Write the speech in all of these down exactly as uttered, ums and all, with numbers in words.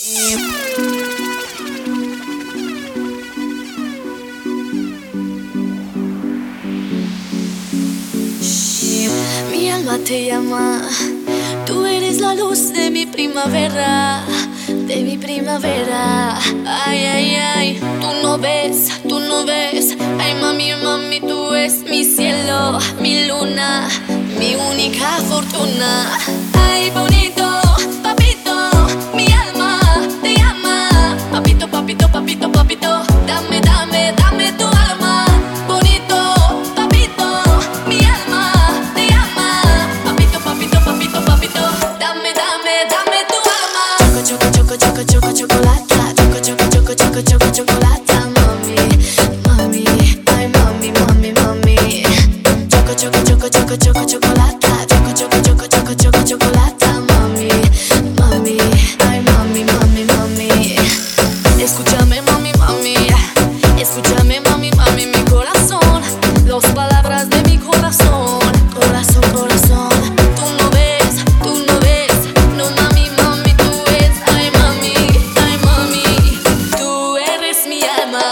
Mi alma te llama, tú eres la luz de mi primavera, de mi primavera. Ay, ay, ay, tú no ves, tú no ves. Ay, mami, mami, tú eres mi cielo, mi luna, mi única fortuna. Ay, bonito, papito, mi alma te llama. Papito, papito, papito, papito, dame, dame, dame tu alma. Bonito, papito, mi alma te llama. Papito, papito, papito, papito, dame, dame, dame tu alma. Choco, choco, choco, choco, choco, chocolata. Choco, choco, choco, choco, choco, chocolata. Mami, mami, ay, mami, mami, mami. Choco, choco, choco, choco, choco, chocolata. Choco, choco, choco, choco, choco, chocolata. Mami, mami, ay, mami, mami, mami. Escúchame, mami, mami. Escúchame, mami, mami, mi corazón. Las palabras de mi corazón. Corazón, corazón. Tú no ves, tú no ves. No, mami, mami, tú eres. Ay, mami, ay, mami. Tú eres mi alma.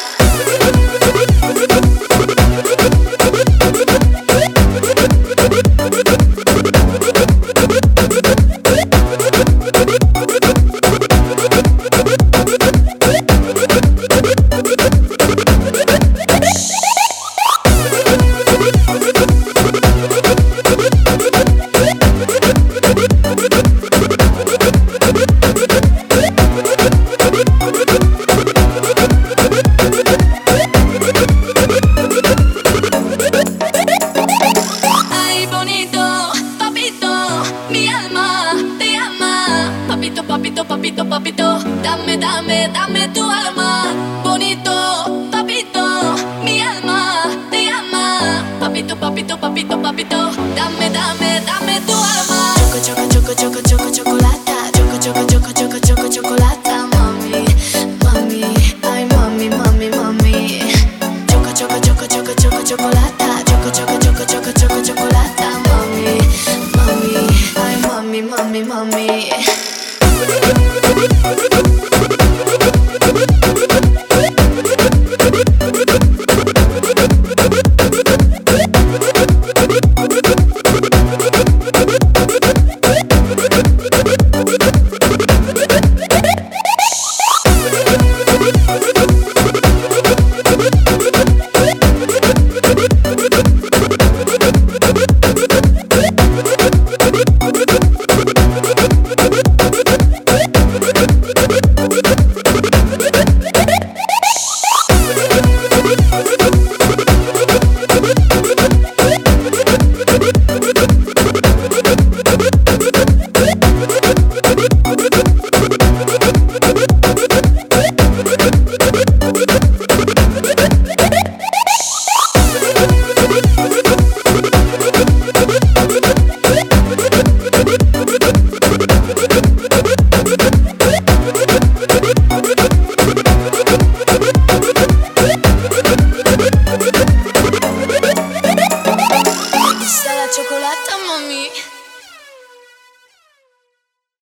Ay, bonito, papito, mi alma te llama. Papito, papito, papito, papito, dame, dame, dame tu alma. Bonito, papito, mi alma te llama. Papito, papito, papito, papito,